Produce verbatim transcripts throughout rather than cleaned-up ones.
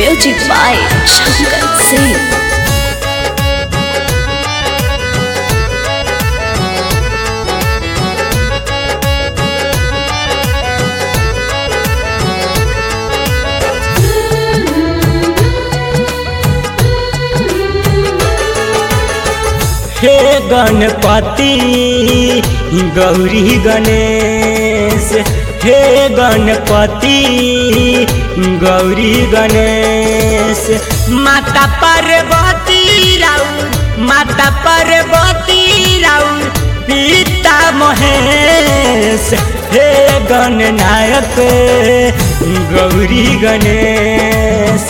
Music by Shankar Singh. हे गणपति गौरी गणेश, हे गणपति गौरी गणेश। माता पार्वती राउर, माता पार्वती राउर पिता महेश। हे गणनायक गौरी गणेश,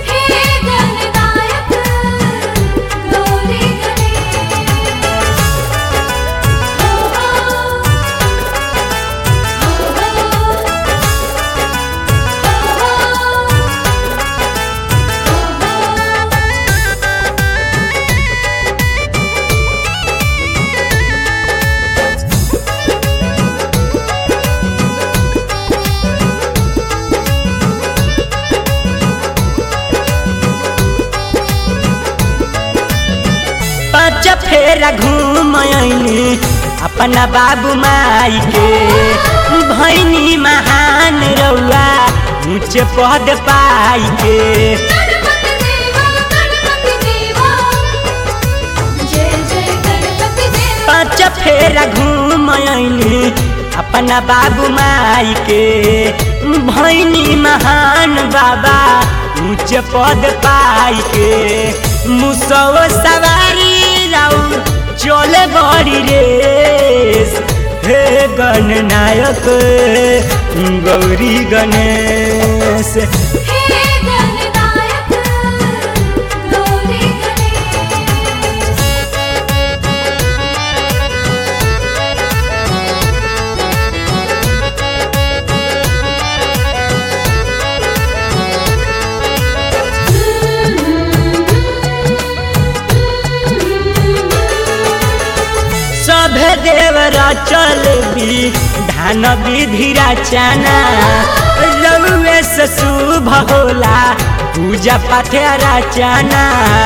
पाँच फेरा घूम आइनी अपना बाबू माई के। भैनी महान रउआ ऊंच पद पाई के। पाँच फेरा घूम आइनी अपना बाबू माई के। भैनी महान बाबा ऊंच पद पाई के। मुसव सवारी राउर चले बड़ी रेस। हे गणनायक गौरी गणेश, सभे देवरा चल भी धान विधि रचना। रउए से शुभ होला पूजा पाठ रचना।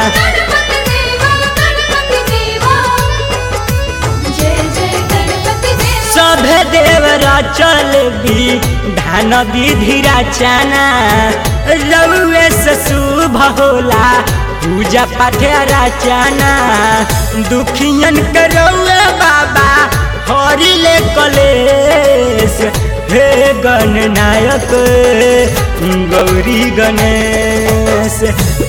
सभे देवरा चल भी धान विधि रचना। रउए से शुभ होला पूजा पाठ रचना। दुखियन के रउए बाबा हरि ले कलेश। हे गणनायक गौरी गणेश,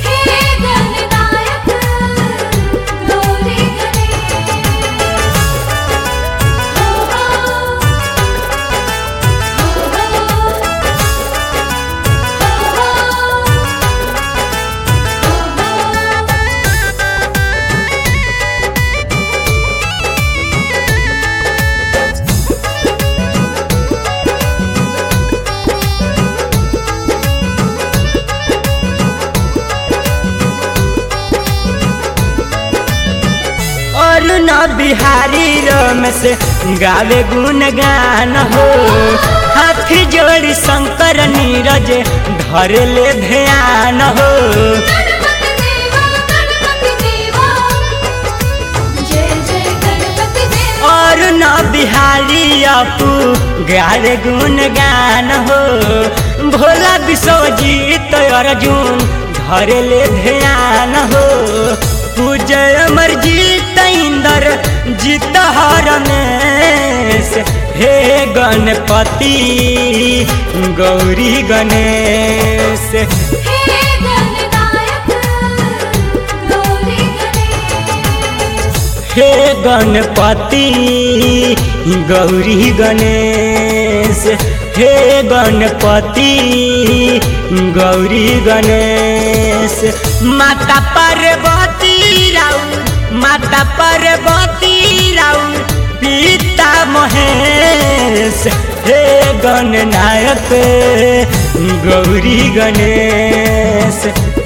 न बिहारी रमेश गावे गुणगान हो। हाथ जोड़ी शंकर नीरज धर ले ध्यान हो। और न बिहारी अपू गावे गुणगान हो। भोला विश्वजीत अर्जुन धर ले ध्यान हो। पूजय अमरजीत इंदर जीत हरमेश। हे गणपति गौरी गणेश, हे गणपति गौरी गणेश, हे गणपति गौरी गणेश। माता पार्वती राउर, माता पार्वती राउर पिता महेश। हे गणनायक गौरी गणेश।